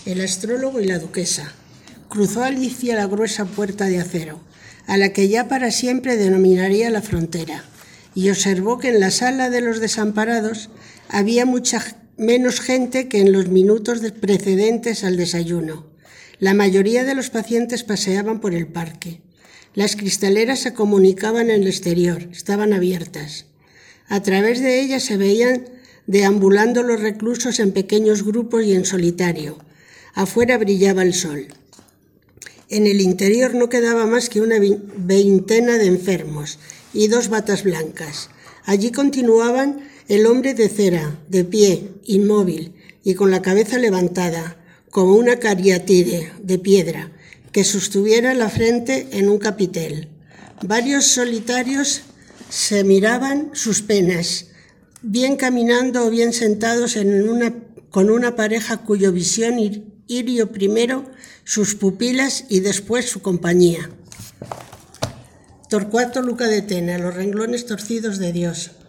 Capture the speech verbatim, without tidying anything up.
el astrólogo y la duquesa. Cruzó Alicia la gruesa puerta de acero, a la que ya para siempre denominaría la frontera, y observó que en la sala de los desamparados había mucha menos gente que en los minutos precedentes al desayuno. La mayoría de los pacientes paseaban por el parque. Las cristaleras se comunicaban en el exterior, estaban abiertas. A través de ellas se veían deambulando los reclusos en pequeños grupos y en solitario. Afuera brillaba el sol. En el interior no quedaba más que una veintena de enfermos y dos batas blancas. Allí continuaban el hombre de cera, de pie, inmóvil y con la cabeza levantada, como una cariátide de piedra que sostuviera la frente en un capitel. Varios solitarios se miraban sus penas, bien caminando o bien sentados en una, con una pareja cuyo visión hirió primero sus pupilas y después su compañía. Torcuato Luca de Tena, Los renglones torcidos de Dios.